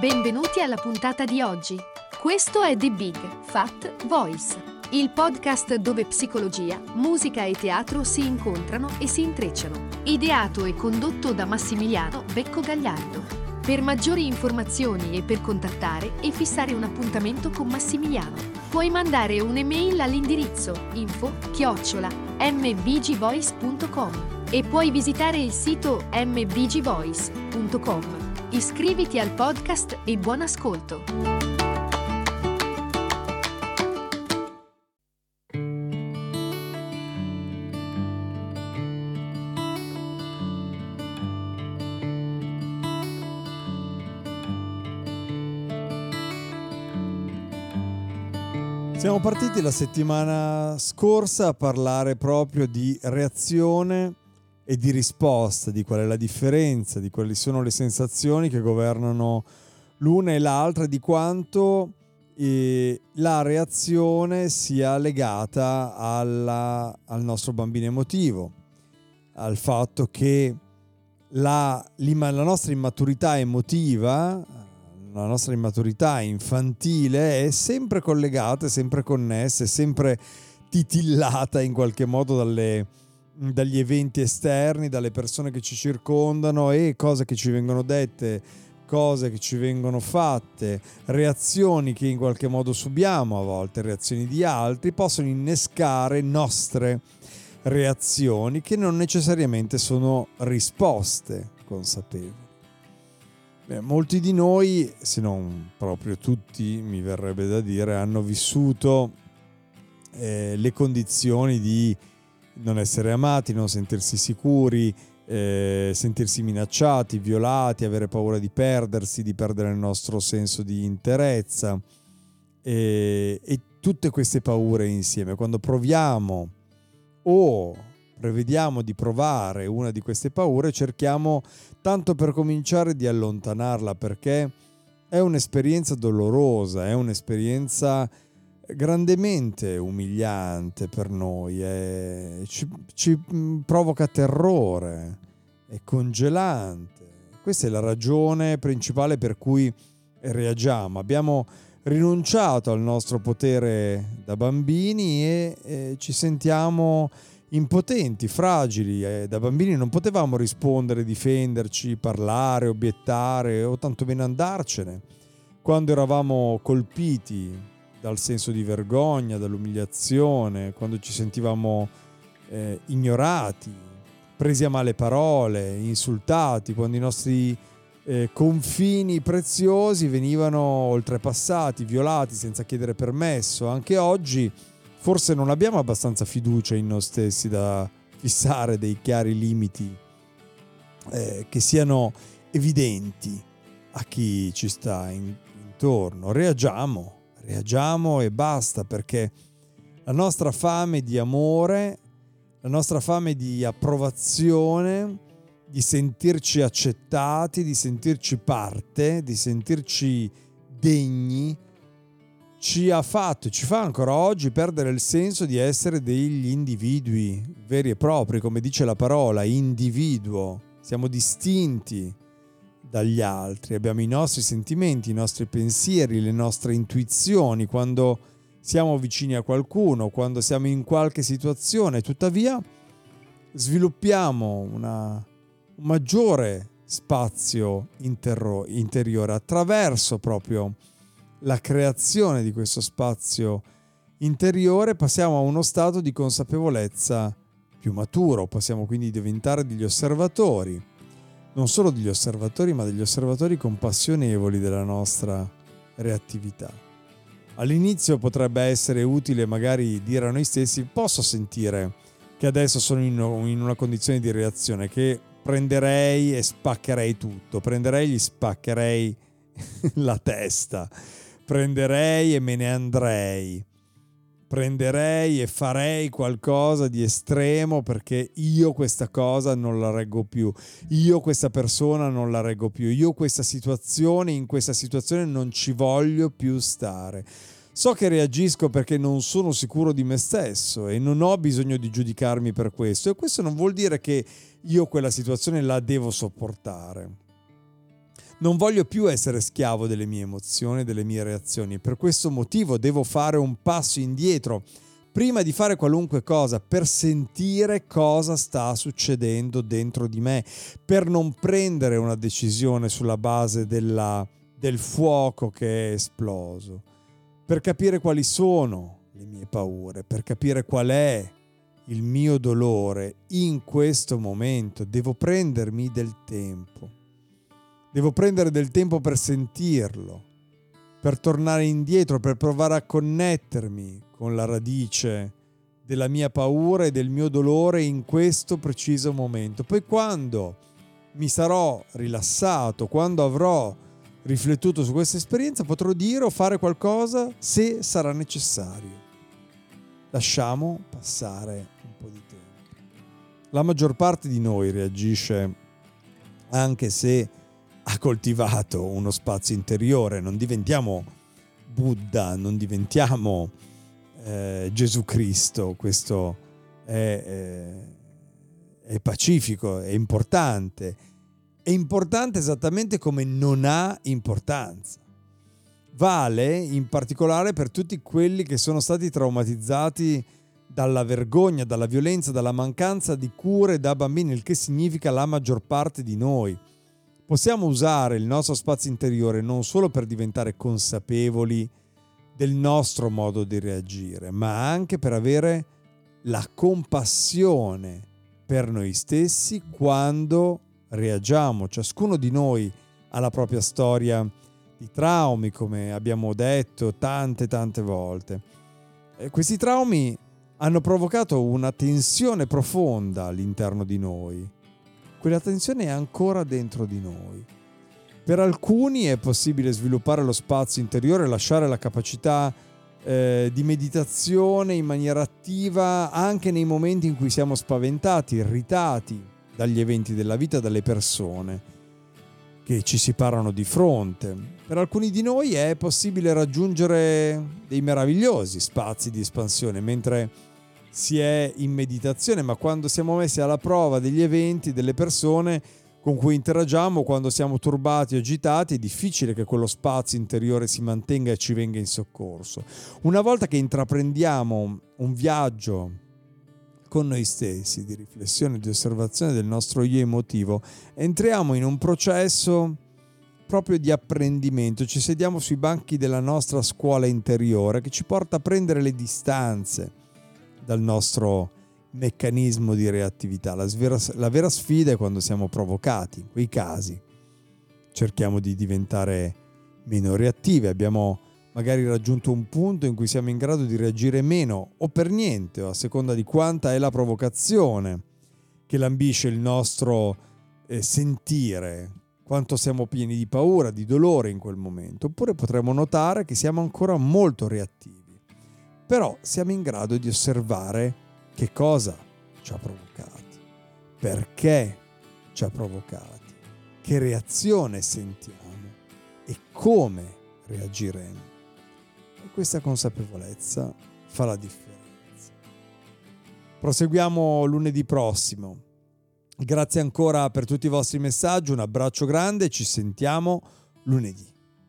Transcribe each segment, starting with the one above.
Benvenuti alla puntata di oggi. Questo è The Big Fat Voice, il podcast dove psicologia, musica e teatro si incontrano e si intrecciano. Ideato e condotto da Massimiliano Becco Gagliardo. Per maggiori informazioni e per contattare e fissare un appuntamento con Massimiliano, puoi mandare un'email all'indirizzo info@mbgvoice.com e puoi visitare il sito mbgvoice.com. Iscriviti al podcast e buon ascolto! Siamo partiti la settimana scorsa a parlare proprio di reazione e di risposta, di qual è la differenza, di quali sono le sensazioni che governano l'una e l'altra, di quanto la reazione sia legata al nostro bambino emotivo, al fatto che la nostra immaturità emotiva, la nostra immaturità infantile è sempre collegata, è sempre connessa, è sempre titillata in qualche modo dagli eventi esterni, dalle persone che ci circondano e cose che ci vengono dette, cose che ci vengono fatte, reazioni che in qualche modo subiamo, a volte reazioni di altri, possono innescare nostre reazioni che non necessariamente sono risposte consapevoli. Molti di noi, se non proprio tutti, mi verrebbe da dire, hanno vissuto le condizioni di non essere amati, non sentirsi sicuri, sentirsi minacciati, violati, avere paura di perdersi, di perdere il nostro senso di interezza e tutte queste paure insieme. Quando proviamo o prevediamo di provare una di queste paure, cerchiamo tanto per cominciare di allontanarla, perché è un'esperienza dolorosa, è un'esperienza grandemente umiliante per noi, ci provoca terrore, è congelante. Questa è la ragione principale per cui reagiamo. Abbiamo rinunciato al nostro potere da bambini e ci sentiamo impotenti, fragili. Da bambini non potevamo rispondere, difenderci, parlare, obiettare o tantomeno andarcene. Quando eravamo colpiti dal senso di vergogna, dall'umiliazione, quando ci sentivamo ignorati, presi a male parole, insultati, quando i nostri confini preziosi venivano oltrepassati, violati senza chiedere permesso. Anche oggi forse non abbiamo abbastanza fiducia in noi stessi da fissare dei chiari limiti che siano evidenti a chi ci sta intorno. Reagiamo e basta, perché la nostra fame di amore, la nostra fame di approvazione, di sentirci accettati, di sentirci parte, di sentirci degni, ci fa ancora oggi perdere il senso di essere degli individui veri e propri, come dice la parola, individuo. Siamo distinti dagli altri, abbiamo i nostri sentimenti, i nostri pensieri, le nostre intuizioni quando siamo vicini a qualcuno, quando siamo in qualche situazione. Tuttavia sviluppiamo un maggiore spazio interiore attraverso proprio la creazione di questo spazio interiore. Passiamo a uno stato di consapevolezza più maturo, possiamo quindi diventare degli osservatori, non solo degli osservatori, ma degli osservatori compassionevoli della nostra reattività. All'inizio potrebbe essere utile magari dire a noi stessi: posso sentire che adesso sono in una condizione di reazione, che prenderei e spaccherei tutto, gli spaccherei la testa, prenderei e me ne andrei, prenderei e farei qualcosa di estremo perché io questa cosa non la reggo più, io questa persona non la reggo più, io questa situazione, in questa situazione non ci voglio più stare. So che reagisco perché non sono sicuro di me stesso e non ho bisogno di giudicarmi per questo, e questo non vuol dire che io quella situazione la devo sopportare. Non voglio più essere schiavo delle mie emozioni, delle mie reazioni. Per questo motivo devo fare un passo indietro prima di fare qualunque cosa, per sentire cosa sta succedendo dentro di me, per non prendere una decisione sulla base del fuoco che è esploso, per capire quali sono le mie paure, per capire qual è il mio dolore in questo momento. Devo prendermi del tempo. Devo prendere del tempo per sentirlo, per tornare indietro, per provare a connettermi con la radice della mia paura e del mio dolore in questo preciso momento. Poi quando mi sarò rilassato, quando avrò riflettuto su questa esperienza, potrò dire o fare qualcosa se sarà necessario. Lasciamo passare un po' di tempo. La maggior parte di noi reagisce anche se ha coltivato uno spazio interiore. Non diventiamo Buddha, non diventiamo Gesù Cristo. Questo è pacifico, è importante. È importante esattamente come non ha importanza. Vale in particolare per tutti quelli che sono stati traumatizzati dalla vergogna, dalla violenza, dalla mancanza di cure da bambini, il che significa la maggior parte di noi. Possiamo usare il nostro spazio interiore non solo per diventare consapevoli del nostro modo di reagire, ma anche per avere la compassione per noi stessi quando reagiamo. Ciascuno di noi ha la propria storia di traumi, come abbiamo detto tante volte. E questi traumi hanno provocato una tensione profonda all'interno di noi. Quella tensione è ancora dentro di noi. Per alcuni è possibile sviluppare lo spazio interiore e lasciare la capacità di meditazione in maniera attiva anche nei momenti in cui siamo spaventati, irritati dagli eventi della vita, dalle persone che ci si parano di fronte. Per alcuni di noi è possibile raggiungere dei meravigliosi spazi di espansione mentre si è in meditazione, ma quando siamo messi alla prova degli eventi, delle persone con cui interagiamo, quando siamo turbati o agitati, è difficile che quello spazio interiore si mantenga e ci venga in soccorso. Una volta che intraprendiamo un viaggio con noi stessi, di riflessione, di osservazione del nostro io emotivo, entriamo in un processo proprio di apprendimento. Ci sediamo sui banchi della nostra scuola interiore che ci porta a prendere le distanze dal nostro meccanismo di reattività. La vera sfida è quando siamo provocati. In quei casi cerchiamo di diventare meno reattivi. Abbiamo magari raggiunto un punto in cui siamo in grado di reagire meno o per niente, o a seconda di quanta è la provocazione che lambisce il nostro sentire, quanto siamo pieni di paura, di dolore in quel momento. Oppure potremo notare che siamo ancora molto reattivi, però siamo in grado di osservare che cosa ci ha provocati, perché ci ha provocati, che reazione sentiamo e come reagiremo. E questa consapevolezza fa la differenza. Proseguiamo lunedì prossimo. Grazie ancora per tutti i vostri messaggi, un abbraccio grande, ci sentiamo lunedì.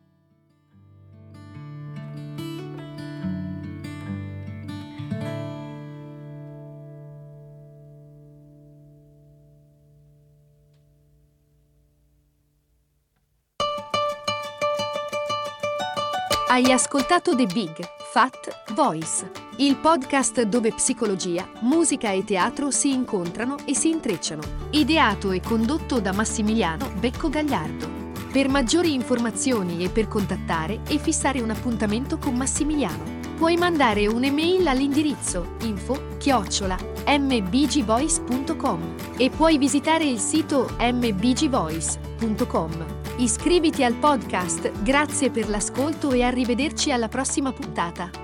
Hai ascoltato The Big Fat Voice, il podcast dove psicologia, musica e teatro si incontrano e si intrecciano. Ideato e condotto da Massimiliano Becco Gagliardo. Per maggiori informazioni e per contattare e fissare un appuntamento con Massimiliano, puoi mandare un'email all'indirizzo info@mbgvoice.com e puoi visitare il sito mbgvoice.com. Iscriviti al podcast, grazie per l'ascolto e arrivederci alla prossima puntata.